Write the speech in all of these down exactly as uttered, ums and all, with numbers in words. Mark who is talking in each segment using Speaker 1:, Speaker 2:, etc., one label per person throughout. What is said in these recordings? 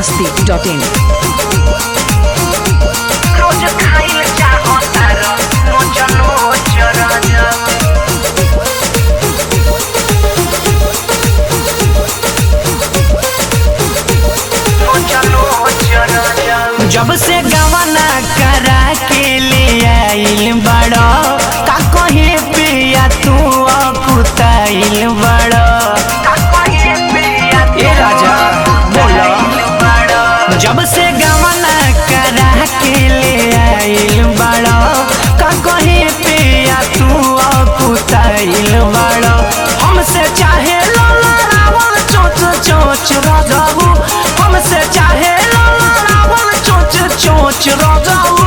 Speaker 1: मस्ती dot इन।
Speaker 2: रोज खाइल चाहो तारा नोच नोच राजा नोच नोच राजा।
Speaker 3: जब से गवना करा के ले आइल बड़ो का कहे पिया तू अपुताइल बड़ो
Speaker 2: का कहे पिया
Speaker 3: ए राजा बोलो। जब से गवना करा के ले आइल बड़ो का कहे पिया तू अपुताइल बड़ो हमसे चाहे लोला रावण चोच चोच राजाऊ हमसे चाहे लोला रावण चोच चोच राजाऊ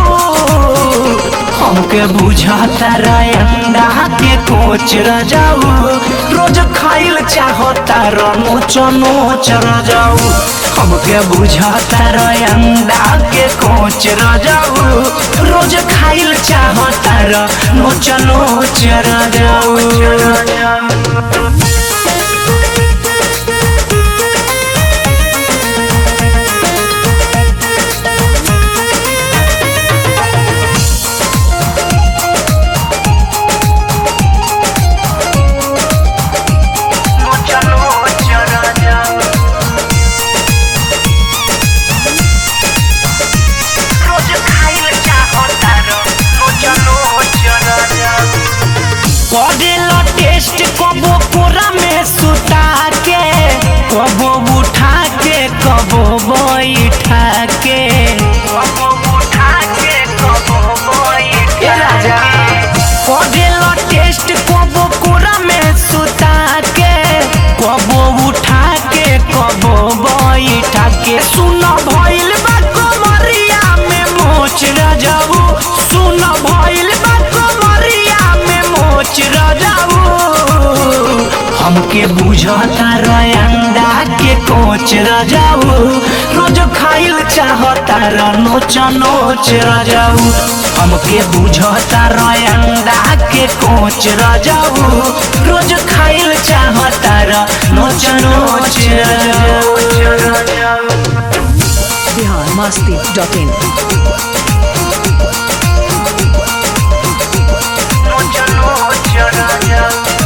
Speaker 3: हमके बुझाता अंडा के कोच राजाऊ रोज खाइल चाहता नोच नोच राजाऊ हमके बुझाता अंडा के कोच राजाऊ रोज खाइल चाहता नोच नोच राजाऊ। करेला टेस्ट कबो कोरा में सुता के कबो उठा के कबो बैठा के
Speaker 2: कबो उठा के कबो बैठा के।
Speaker 3: करेला टेस्ट कबो कोरा में सुता के कबो उठा के कबो बैठा के सुन भइल बा कमरिया में मोच राजाऊ सुन भइल बा कमरिया में मोच राजाऊ हमके बुझता अंडा के कोच राजाऊ रोज खाइल चाहता नोच नोच राजाऊ हमके बुझता अंडा के कोच राजाऊ रोज खाइल चाहता नोच नोच राजाऊ।
Speaker 1: Bihar Masti dot in.
Speaker 2: नोच नोच राजा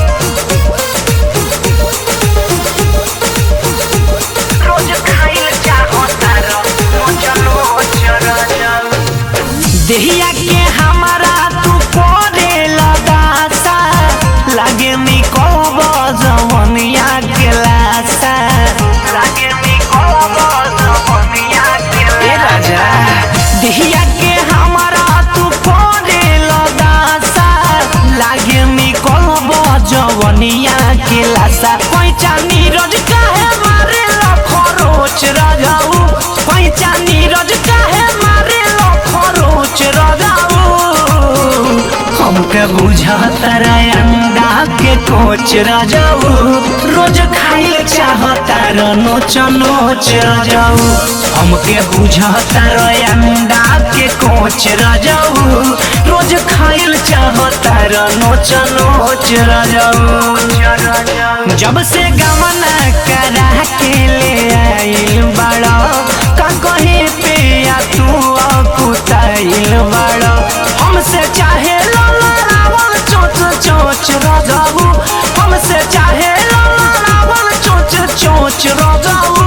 Speaker 2: रोज खाइल चाहो तारा नोच नोच राजा।
Speaker 3: देहिया के हमारा तू करे लगासा लागे निको जवनिया के लासा
Speaker 2: लागे निको जवनिया के
Speaker 3: ए राजा देहिया के हमारा तू करे लगासा लागे निको जवनिया के लासा पैचा नीरज काहे मारे खरोच राजाऊ पैचा नीरज काहे मारे खरोच राजाऊ हमके बुझाता अंडा के कोच राजाऊ रोज खाइल चाहता नोच नोच राजाऊ हमके बुझाता अंडा के कोच राजाऊ रोज खाइल चाहता नोच नोच राजाऊ। जब से गमना करा के ले आइल बड़ा का कहे पिया तू अकुताइल बड़ा हमसे चाहे लोला रावण चोच चोच राजाऊ हमसे चाहे लोला रावण चोच चोच राजाऊ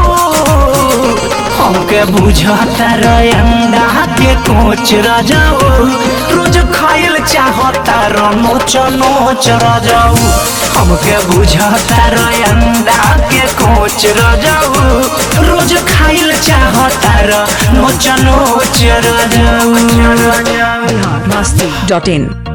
Speaker 3: हमके बुझाता अंडा के कोच राजाऊ रोज खाइल चाहता नोच नोच राजाऊ हमके बुझाता अंडा के कोच राजाऊ रोज खाइल चाहता नोच नोच राजाऊ।
Speaker 1: बिहार मस्ती डॉट इन।